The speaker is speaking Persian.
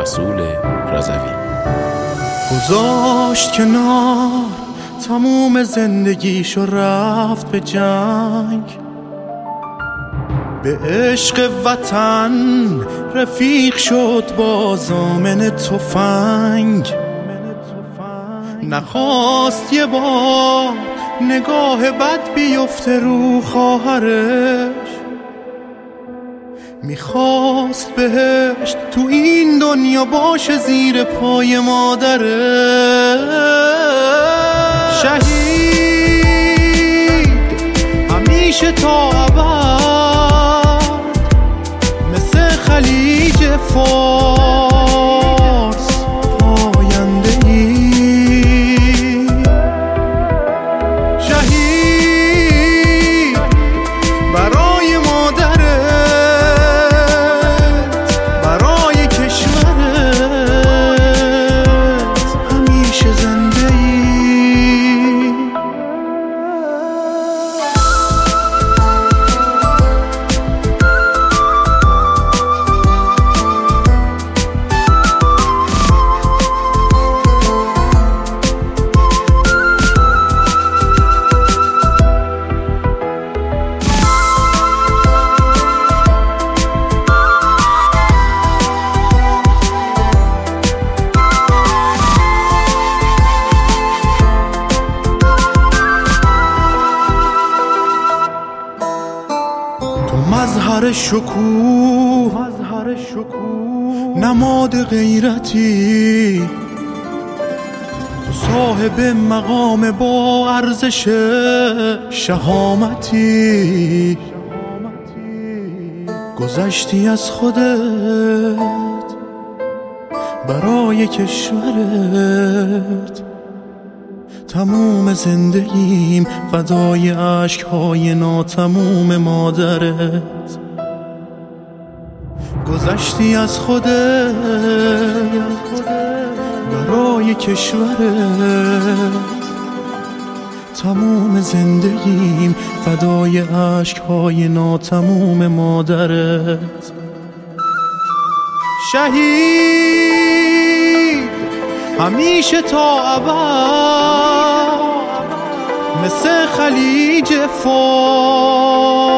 رسول رضوی. گذاشت کنار تموم زندگیشو رفت به جنگ، به عشق وطن رفیق شد با زامن تفنگ. نخواست یه بار نگاه بد بیفته رو خواهرش، میخواست بهشت تو این دنیا باشه زیر پای مادرش. شهید همیشه تا ابد مثل خلیج فارس پاینده ای. شهید برای مادرت، برای کشورت همیشه زنده ای. مظهر شکوه نماد غیرتی، تو صاحب مقام با ارزش شهامتی. گذشتی از خودت برای کشورت، تموم زندگیم فدای عشق‌های ناتموم مادرت. گذشتی از خودت برای کشورت، تموم زندگیم فدای عشق‌های ناتموم مادرت. شهید همیشه تا ابد مثل خلیج فارس